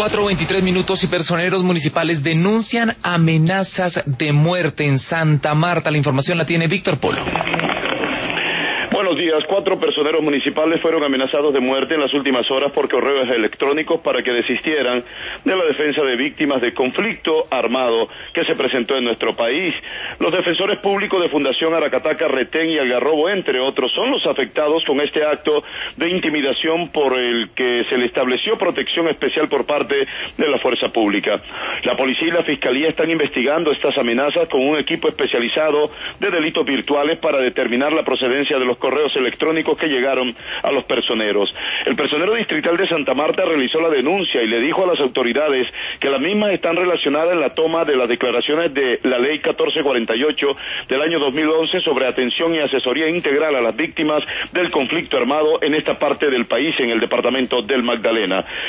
4:23 y personeros municipales denuncian amenazas de muerte en Santa Marta. La información la tiene Víctor Polo. Buenos días. 4 personeros municipales fueron amenazados de muerte en las últimas horas por correos electrónicos para que desistieran de la defensa de víctimas de conflicto armado que se presentó en nuestro país. Los defensores públicos de Fundación Aracataca, Retén y Algarrobo, entre otros, son los afectados con este acto de intimidación por el que se le estableció protección especial por parte de la fuerza pública. La policía y la fiscalía están investigando estas amenazas con un equipo especializado de delitos virtuales para determinar la procedencia de los correos electrónicos que llegaron a los personeros. El personero distrital de Santa Marta realizó la denuncia y le dijo a las autoridades que las mismas están relacionadas en la toma de las declaraciones de la Ley 1448 del año 2011 sobre atención y asesoría integral a las víctimas del conflicto armado en esta parte del país, en el departamento del Magdalena.